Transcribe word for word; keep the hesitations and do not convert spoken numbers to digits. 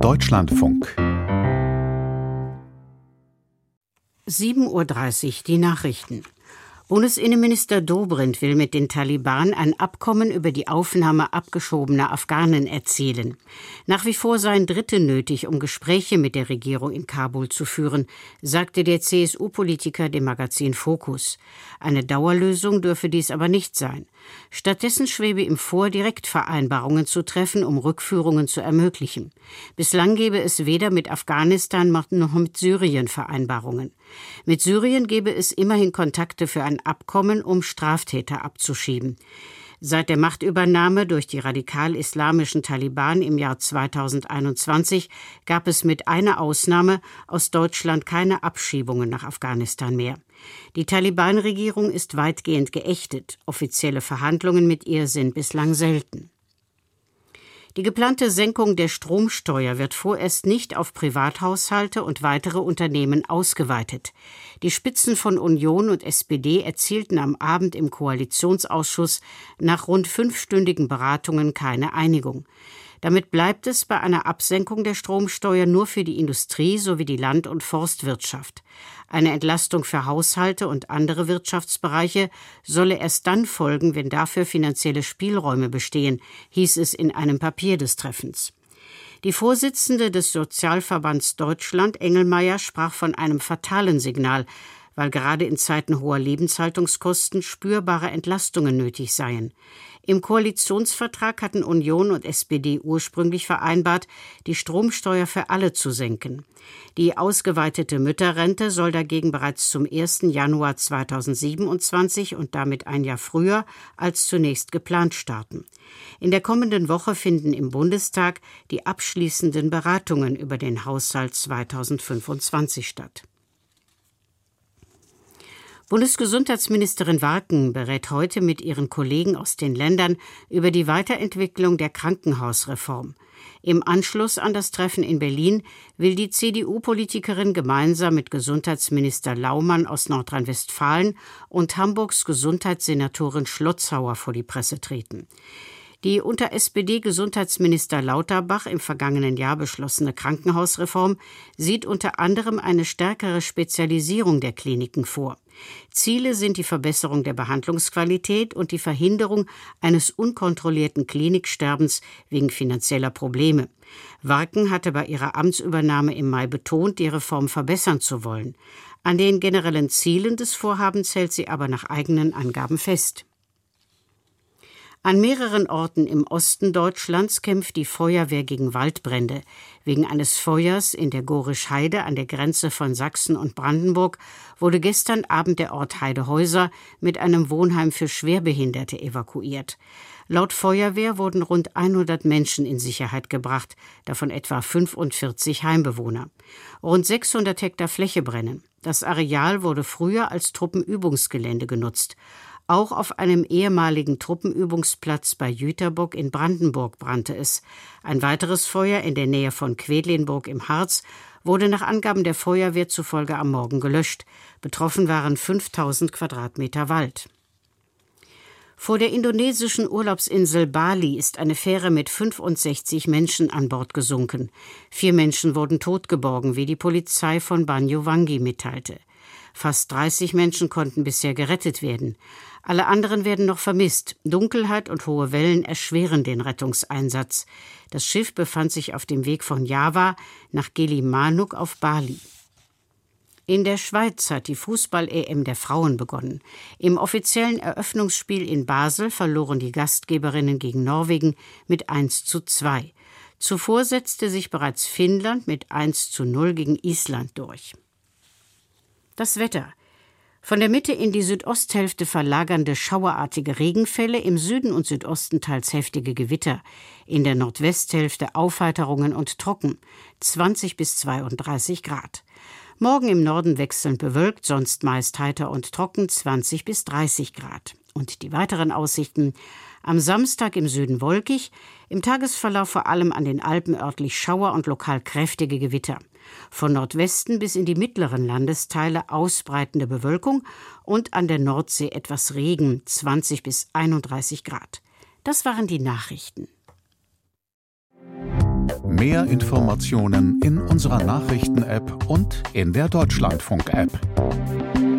Deutschlandfunk. sieben Uhr dreißig, die Nachrichten. Bundesinnenminister Dobrindt will mit den Taliban ein Abkommen über die Aufnahme abgeschobener Afghanen erzielen. Nach wie vor seien Dritte nötig, um Gespräche mit der Regierung in Kabul zu führen, sagte der C S U-Politiker dem Magazin Focus. Eine Dauerlösung dürfe dies aber nicht sein. Stattdessen schwebe ihm vor, Direktvereinbarungen zu treffen, um Rückführungen zu ermöglichen. Bislang gebe es weder mit Afghanistan noch mit Syrien Vereinbarungen. Mit Syrien gebe es immerhin Kontakte für ein Abkommen, um Straftäter abzuschieben. Seit der Machtübernahme durch die radikal-islamischen Taliban im Jahr zweitausendeinundzwanzig gab es mit einer Ausnahme aus Deutschland keine Abschiebungen nach Afghanistan mehr. Die Taliban-Regierung ist weitgehend geächtet. Offizielle Verhandlungen mit ihr sind bislang selten. Die geplante Senkung der Stromsteuer wird vorerst nicht auf Privathaushalte und weitere Unternehmen ausgeweitet. Die Spitzen von Union und S P D erzielten am Abend im Koalitionsausschuss nach rund fünfstündigen Beratungen keine Einigung. Damit bleibt es bei einer Absenkung der Stromsteuer nur für die Industrie sowie die Land- und Forstwirtschaft. Eine Entlastung für Haushalte und andere Wirtschaftsbereiche solle erst dann folgen, wenn dafür finanzielle Spielräume bestehen, hieß es in einem Papier des Treffens. Die Vorsitzende des Sozialverbands Deutschland, Engelmeier, sprach von einem fatalen Signal, weil gerade in Zeiten hoher Lebenshaltungskosten spürbare Entlastungen nötig seien. Im Koalitionsvertrag hatten Union und S P D ursprünglich vereinbart, die Stromsteuer für alle zu senken. Die ausgeweitete Mütterrente soll dagegen bereits zum ersten Januar zweitausendsiebenundzwanzig und damit ein Jahr früher als zunächst geplant starten. In der kommenden Woche finden im Bundestag die abschließenden Beratungen über den Haushalt zweitausendfünfundzwanzig statt. Bundesgesundheitsministerin Warken berät heute mit ihren Kollegen aus den Ländern über die Weiterentwicklung der Krankenhausreform. Im Anschluss an das Treffen in Berlin will die C D U-Politikerin gemeinsam mit Gesundheitsminister Laumann aus Nordrhein-Westfalen und Hamburgs Gesundheitssenatorin Schlotzhauer vor die Presse treten. Die unter S P D-Gesundheitsminister Lauterbach im vergangenen Jahr beschlossene Krankenhausreform sieht unter anderem eine stärkere Spezialisierung der Kliniken vor. Ziele sind die Verbesserung der Behandlungsqualität und die Verhinderung eines unkontrollierten Kliniksterbens wegen finanzieller Probleme. Warken hatte bei ihrer Amtsübernahme im Mai betont, die Reform verbessern zu wollen. An den generellen Zielen des Vorhabens hält sie aber nach eigenen Angaben fest. An mehreren Orten im Osten Deutschlands kämpft die Feuerwehr gegen Waldbrände. Wegen eines Feuers in der Gorisch-Heide an der Grenze von Sachsen und Brandenburg wurde gestern Abend der Ort Heidehäuser mit einem Wohnheim für Schwerbehinderte evakuiert. Laut Feuerwehr wurden rund hundert Menschen in Sicherheit gebracht, davon etwa fünfundvierzig Heimbewohner. Rund sechshundert Hektar Fläche brennen. Das Areal wurde früher als Truppenübungsgelände genutzt. Auch auf einem ehemaligen Truppenübungsplatz bei Jüterbock in Brandenburg brannte es. Ein weiteres Feuer in der Nähe von Quedlinburg im Harz wurde nach Angaben der Feuerwehr zufolge am Morgen gelöscht. Betroffen waren fünftausend Quadratmeter Wald. Vor der indonesischen Urlaubsinsel Bali ist eine Fähre mit fünfundsechzig Menschen an Bord gesunken. Vier Menschen wurden totgeborgen, wie die Polizei von Banyuwangi mitteilte. Fast dreißig Menschen konnten bisher gerettet werden. Alle anderen werden noch vermisst. Dunkelheit und hohe Wellen erschweren den Rettungseinsatz. Das Schiff befand sich auf dem Weg von Java nach Gili-Manuk auf Bali. In der Schweiz hat die Fußball-E M der Frauen begonnen. Im offiziellen Eröffnungsspiel in Basel verloren die Gastgeberinnen gegen Norwegen mit eins zu zwei. Zuvor setzte sich bereits Finnland mit eins zu null gegen Island durch. Das Wetter. Von der Mitte in die Südosthälfte verlagernde schauerartige Regenfälle, im Süden und Südosten teils heftige Gewitter, in der Nordwesthälfte Aufheiterungen und trocken, zwanzig bis zweiunddreißig Grad. Morgen im Norden wechselnd bewölkt, sonst meist heiter und trocken, zwanzig bis dreißig Grad. Und die weiteren Aussichten: am Samstag im Süden wolkig, im Tagesverlauf vor allem an den Alpen örtlich Schauer und lokal kräftige Gewitter. Von Nordwesten bis in die mittleren Landesteile ausbreitende Bewölkung und an der Nordsee etwas Regen, zwanzig bis einunddreißig Grad. Das waren die Nachrichten. Mehr Informationen in unserer Nachrichten-App und in der Deutschlandfunk-App.